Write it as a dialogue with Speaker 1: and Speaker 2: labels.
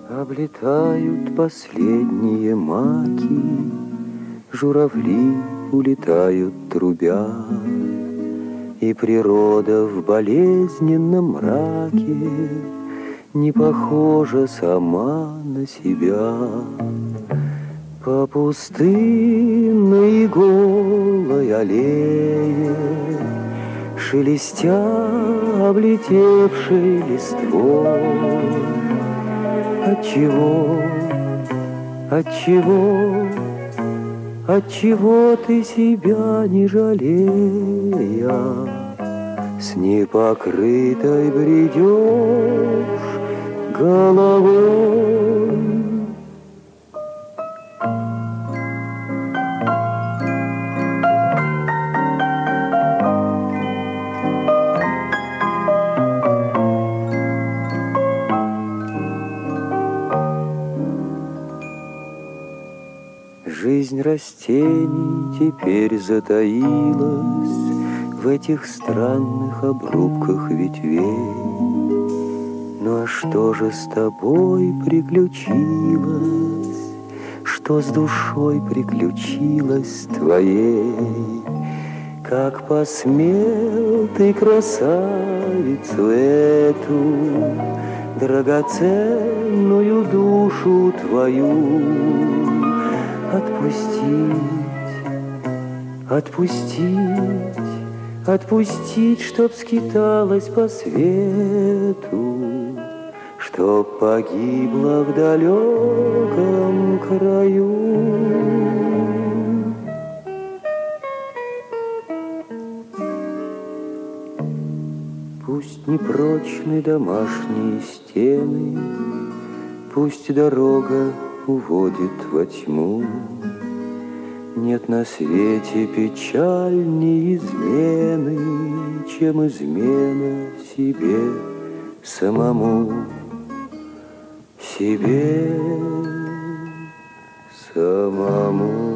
Speaker 1: Облетают последние маки, журавли улетают трубя, и природа в болезненном мраке не похожа сама на себя. По пустынной голой аллее, шелестя облетевшей листвой, Отчего ты себя не жалея, с непокрытой бредешь головой? Жизнь растений теперь затаилась в этих странных обрубках ветвей. Ну а что же с тобой приключилось? Что с душой приключилось твоей? Как посмел ты красавицу эту, драгоценную душу твою, отпустить, чтоб скиталась по свету, чтоб погибла в далеком краю. Пусть непрочны домашние стены, пусть дорога уводит во тьму. Нет на свете печальнее измены, чем измена себе самому, себе самому.